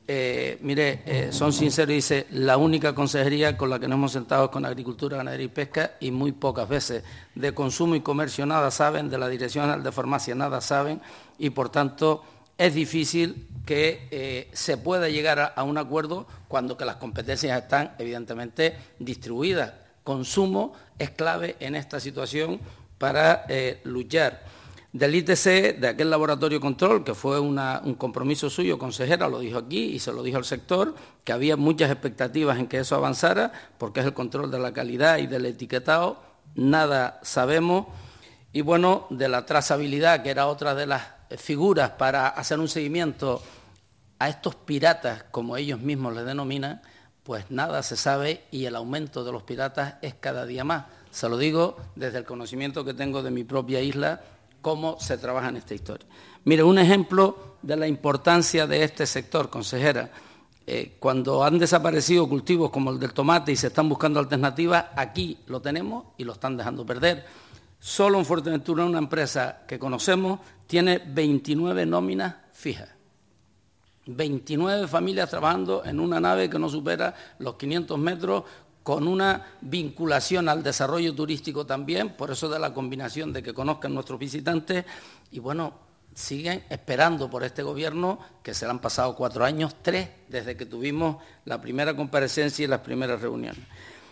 eh, mire, eh, son sinceros y dice, la única consejería con la que nos hemos sentado es con Agricultura, Ganadería y Pesca, y muy pocas veces. De Consumo y Comercio nada saben, de la Dirección General de Farmacia nada saben, y por tanto es difícil que eh, se pueda llegar a, a un acuerdo cuando que las competencias están evidentemente distribuidas. Consumo es clave en esta situación para eh, luchar. Del I T C, de aquel laboratorio control, que fue una, un compromiso suyo, consejera, lo dijo aquí y se lo dijo al sector, que había muchas expectativas en que eso avanzara, porque es el control de la calidad y del etiquetado, nada sabemos. Y bueno, de la trazabilidad, que era otra de las figuras para hacer un seguimiento a estos piratas, como ellos mismos les denominan, pues nada se sabe y el aumento de los piratas es cada día más. Se lo digo desde el conocimiento que tengo de mi propia isla, cómo se trabaja en esta historia. Mire, un ejemplo de la importancia de este sector, consejera. Eh, cuando han desaparecido cultivos como el del tomate y se están buscando alternativas, aquí lo tenemos y lo están dejando perder. Solo en Fuerteventura, una empresa que conocemos, tiene veintinueve nóminas fijas. veintinueve familias trabajando en una nave que no supera los quinientos metros, con una vinculación al desarrollo turístico también, por eso de la combinación de que conozcan nuestros visitantes, y bueno, siguen esperando por este gobierno, que se le han pasado cuatro años, tres, desde que tuvimos la primera comparecencia y las primeras reuniones.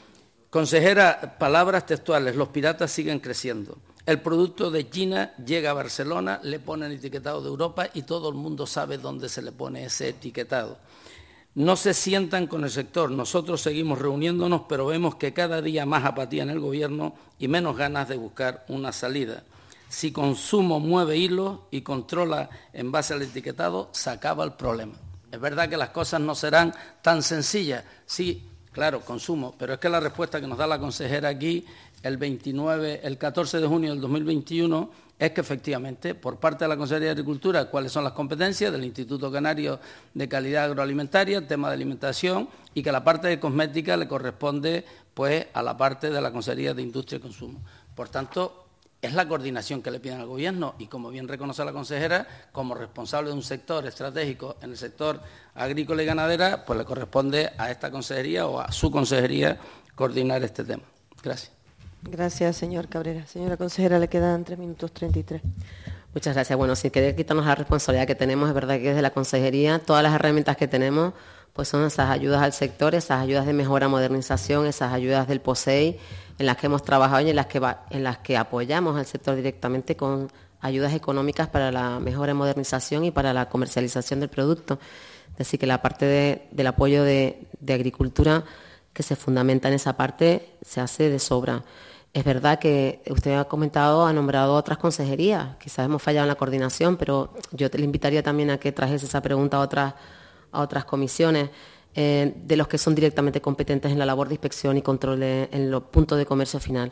Consejera, palabras textuales, los piratas siguen creciendo. El producto de China llega a Barcelona, le ponen etiquetado de Europa y todo el mundo sabe dónde se le pone ese etiquetado. No se sientan con el sector, nosotros seguimos reuniéndonos, pero vemos que cada día más apatía en el gobierno y menos ganas de buscar una salida. Si consumo mueve hilos y controla en base al etiquetado, se acaba el problema. Es verdad que las cosas no serán tan sencillas, sí, claro, consumo, pero es que la respuesta que nos da la consejera aquí el veintinueve, el catorce de junio del dos mil veintiuno es que efectivamente por parte de la Consejería de Agricultura cuáles son las competencias del Instituto Canario de Calidad Agroalimentaria, tema de alimentación, y que la parte de cosmética le corresponde pues a la parte de la Consejería de Industria y Consumo. Por tanto, es la coordinación que le piden al Gobierno y, como bien reconoce la consejera, como responsable de un sector estratégico en el sector agrícola y ganadera, pues le corresponde a esta consejería o a su consejería coordinar este tema. Gracias. Gracias, señor Cabrera. Señora consejera, le quedan tres minutos treinta y tres. Muchas gracias. Bueno, sin querer quitarnos la responsabilidad que tenemos, es verdad que desde la consejería todas las herramientas que tenemos pues son esas ayudas al sector, esas ayudas de mejora, modernización, esas ayudas del POSEI, en las que hemos trabajado y en las que, va, en las que apoyamos al sector directamente con ayudas económicas para la mejora y modernización y para la comercialización del producto. Es decir, que la parte de, del apoyo de, de agricultura que se fundamenta en esa parte se hace de sobra. Es verdad que usted ha comentado, ha nombrado otras consejerías, quizás hemos fallado en la coordinación, pero yo te le invitaría también a que trajese esa pregunta a otras, a otras comisiones. Eh, de los que son directamente competentes en la labor de inspección y control de, en los puntos de comercio final.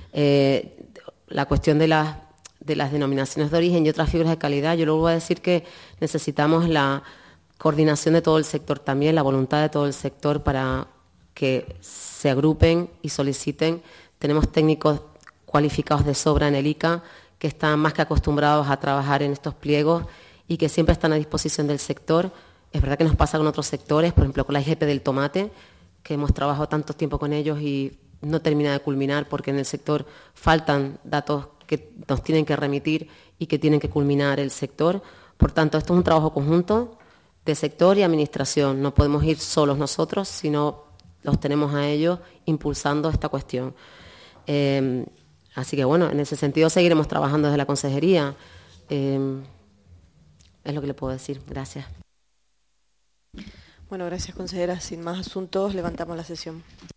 Eh, la cuestión de las, de las denominaciones de origen y otras figuras de calidad, yo luego voy a decir que necesitamos la coordinación de todo el sector también, la voluntad de todo el sector para que se agrupen y soliciten. Tenemos técnicos cualificados de sobra en el I C A que están más que acostumbrados a trabajar en estos pliegos y que siempre están a disposición del sector. Es verdad que nos pasa con otros sectores, por ejemplo con la I G P del tomate, que hemos trabajado tanto tiempo con ellos y no termina de culminar porque en el sector faltan datos que nos tienen que remitir y que tienen que culminar el sector. Por tanto, esto es un trabajo conjunto de sector y administración. No podemos ir solos nosotros, sino los tenemos a ellos impulsando esta cuestión. Eh, así que, bueno, en ese sentido seguiremos trabajando desde la consejería. Eh, es lo que le puedo decir. Gracias. Bueno, gracias, consejera. Sin más asuntos, levantamos la sesión.